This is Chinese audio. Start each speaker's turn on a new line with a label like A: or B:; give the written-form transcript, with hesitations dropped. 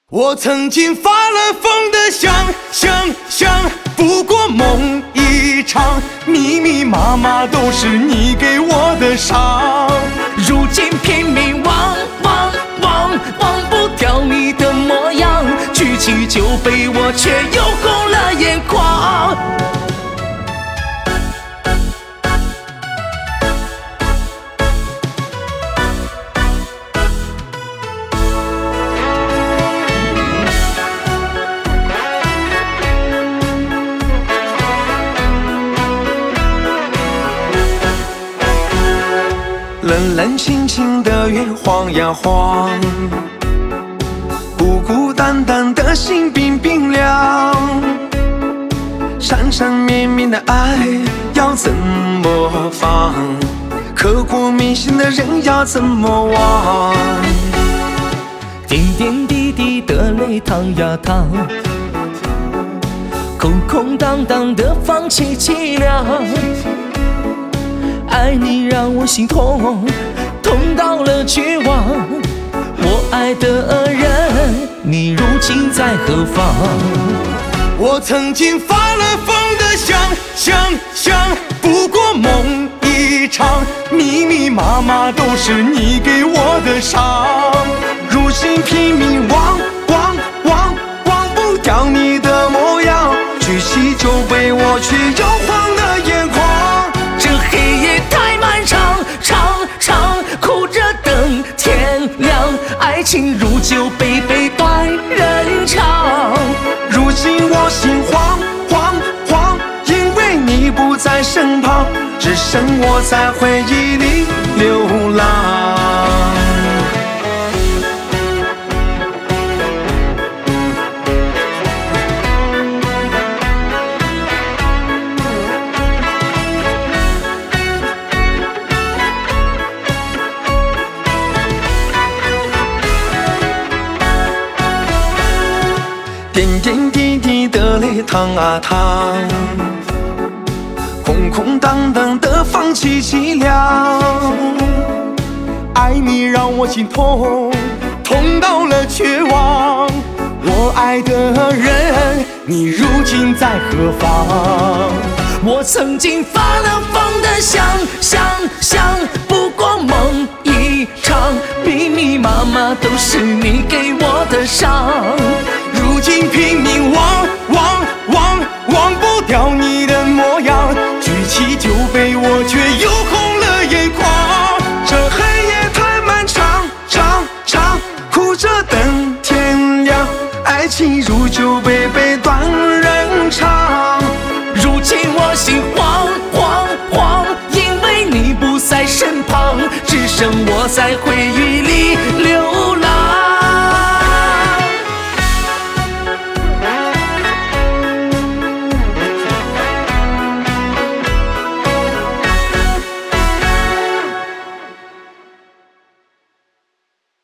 A: 我曾经发了疯的想，不过梦一场，密密麻麻都是你给我的伤。
B: 如今拼命忘不掉你的模样，举起酒杯我却又红了眼眶。
A: 冷冷清清的月晃呀晃，孤孤单单的心冰冰凉。缠缠绵绵的爱要怎么放？刻骨铭心的人要怎么忘？
B: 点点滴滴的泪淌呀淌，空空荡荡的放弃凄凉。爱你让我心痛，痛到了绝望。我爱的人，你如今在何方？
A: 我曾经发了疯的想，不过梦一场，密密麻麻都是你给我的伤。如今拼命忘不掉你的模样，举起酒杯我却又红了眼眶。
B: 这黑夜太漫长，哭着等天亮，爱情如酒杯杯断人肠。
A: 如今我心慌，因为你不在身旁，只剩我在回忆里流浪。点点滴滴的泪淌啊淌，空空荡荡的放弃凄凉。爱你让我心痛，痛到了绝望。我爱的人，你如今在何方？
B: 我曾经发了疯的想，不过梦一场，密密麻麻都是你给我的伤。
A: 如今拼命忘不掉你的模样，举起酒杯我却又红了眼眶。这黑夜太漫长，哭着等天亮，爱情如酒杯杯断人肠。
B: 如今我心慌，因为你不在身旁，只剩我在回